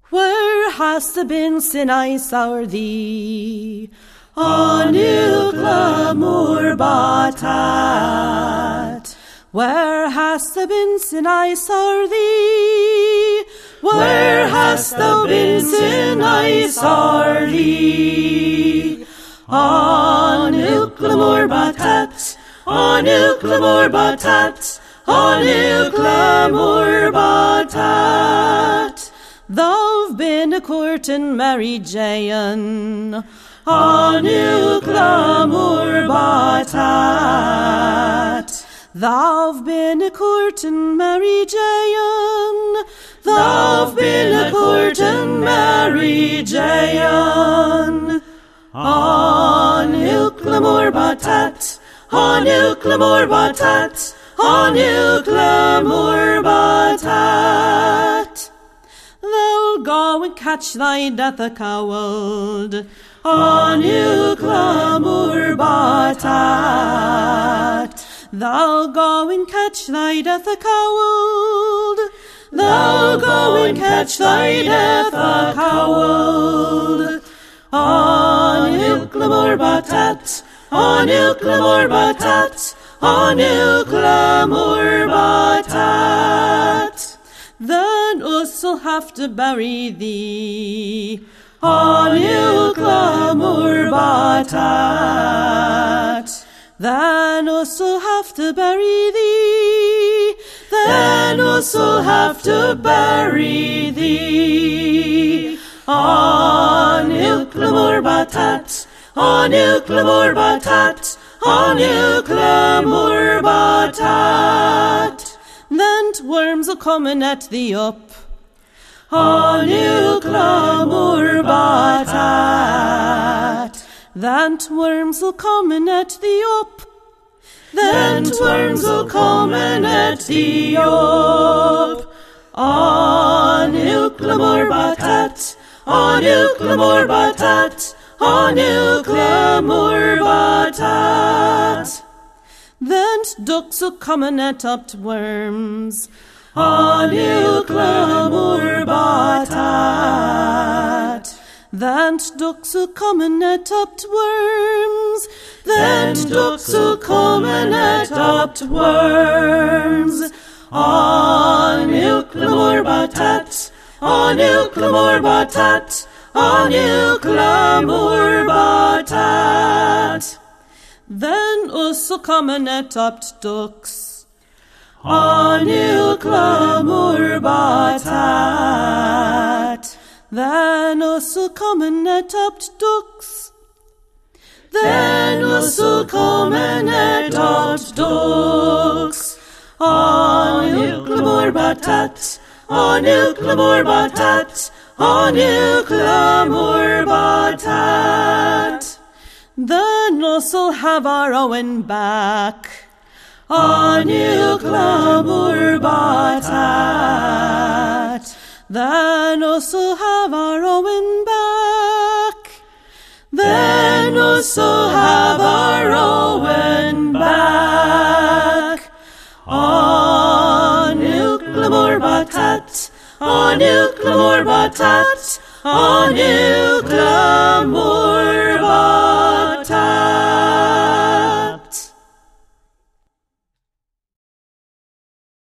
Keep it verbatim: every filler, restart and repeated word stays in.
Where hast thou been sin I saw thee? On Ilkla Moor Batat. Where hast thou been sin I saw thee? Where hast thou been sin I saw thee? On Ilkla Moor Batat, on Ilkla Moor Batat, on Ilkla Moor Batat. Thou've been a courtin' Mary Jane on Ilkla Moor Batat. Thou've been a courtin' Mary Jane, thou've been a courtin' Mary Jane. On Ilkla Moor Batat, on Ilkla Moor Batat, on Ilkla Moor Batat. Thou'll go and catch thy death a cowld on Ilkla Moor Batat. Thou'll go and catch thy death a cowld. Thou'll go and catch thy death a cowld on Ilkla Moor Batat, on Ilkla Moor Batat, on Ilkla Moor Batat. Then us'll have to bury thee on Ilkla Moor Batat. Then us'll have to bury thee, then us'll have to bury thee on Ilkla Moor Batat, on Ilkla Moor Batat, on Ilkla Moor Batat. Then worms'll come and at thee up on Ilkla Moor Batat. Then worms'll come and at thee up. Then worms'll come and at thee up on Ilkla Moor Batat, on Ilkla Moor Batat, on Ilkla Moor Batat. Then ducks'll come and net up t' worms on Ilkla Moor Batat. Then ducks'll come and net up t' worms. Then ducks'll come and net up t' worms on Ilkla Moor Batat, on Ilkla Moor Batat, on Ilkla Moor Batat. Then us'll come and net up t' ducks on Ilkla Moor Batat. Then us'll come and net up t' ducks. Then us'll come and net up t' ducks on Ilkla Moor Batat, on Ilkla Moor Batat, on Ilkla Moor Batat. Then us'll have our Owen back on Ilkla Moor Batat. Then us'll have our Owen back. Then us'll have our Owen back on Ilkla Moor Batat, on Ilkla Moor Batat, on Ilkla Moor